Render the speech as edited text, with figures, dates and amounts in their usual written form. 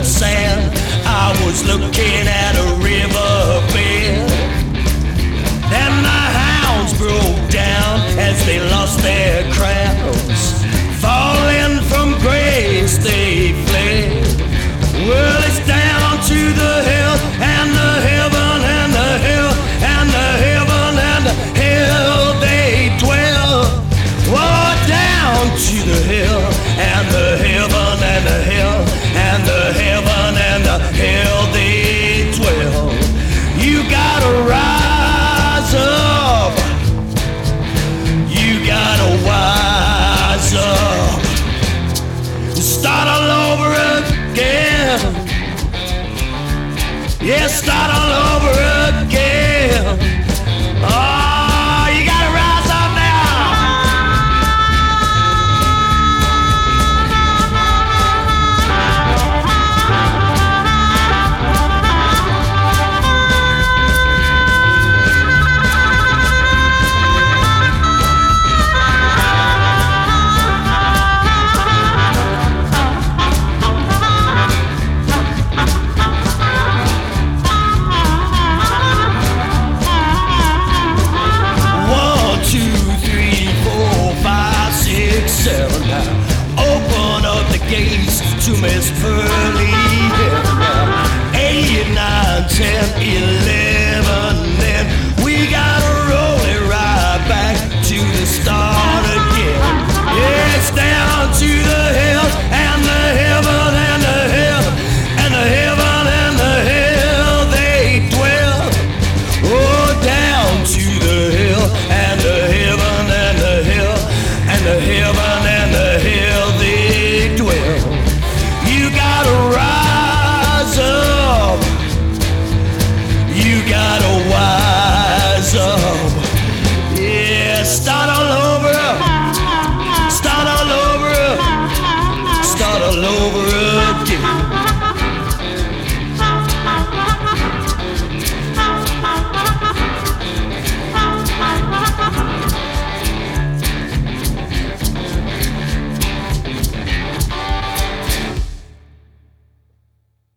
sand. I was looking at a riverbed. Then the hounds broke down as they lost their crowns. Falling from grace they fled. Well, it's down to the hill and the heaven and the hill and the heaven and the hill they dwell. Oh, down to the hill and the heaven and the hill and the heaven and the hill they dwell. You gotta rise up. You gotta wise up. Start all over again. Yeah, start all over again. Oh, you gotta rise up now. 7 now. Open up the gates to Miss Pearly Hill now. 8, 9, 10, 11, then we gotta roll it right back to the start again. Yeah, it's down to the hill and the heaven and the hill and the heaven and the hill they dwell. Oh, down to the hill and the heaven and the hill and the heaven and the hill they dwell. You gotta rise up. You gotta wise up. Yeah, start all over. Start all over. Start all over